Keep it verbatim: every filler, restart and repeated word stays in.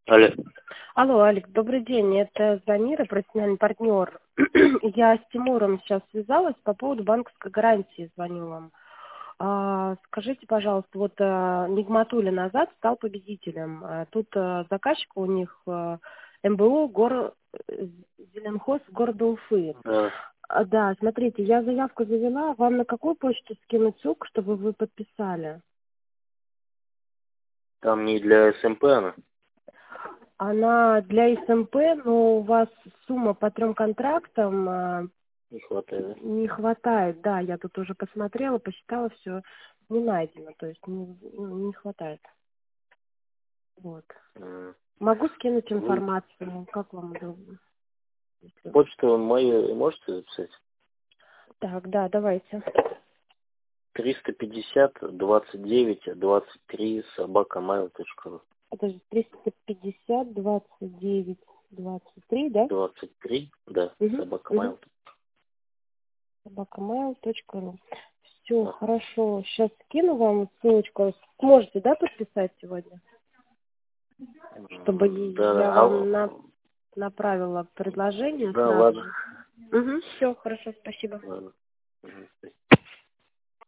Алло. Алло, Алик, добрый день. Это Замира, профессиональный партнер. Я с Тимуром сейчас связалась по поводу банковской гарантии, звоню вам. А, скажите, пожалуйста, вот а, Нигматуля назад стал победителем. А, тут а, заказчик у них а, МБУ гор... э, Зеленхоз города Уфы. Да. А, да, смотрите, я заявку завела. Вам на какую почту скинуть ссылку, чтобы вы подписали? Там не для СМП она. Она для СМП, но у вас сумма по трем контрактам а, Не хватает, да? не хватает. Да, я тут уже посмотрела, посчитала, все не найдено, то есть не, ну, не хватает. Вот. М. Могу скинуть Вы информацию, как вам удобно. Если- почту мою можете записать? Так, да, давайте. триста пятьдесят двадцать девять двадцать три собака mail точка ру. Это же триста пятьдесят двадцать девять двадцать три, да? двадцать три, да, Угу, собака угу. mail. собакамейл точка ру. Все, Ага. хорошо. Сейчас скину вам ссылочку. Сможете, да, подписать сегодня? Чтобы М, Да, я да, а, вам на... направила предложение да, сразу ладно. же. Угу, все, хорошо, спасибо. Ладно.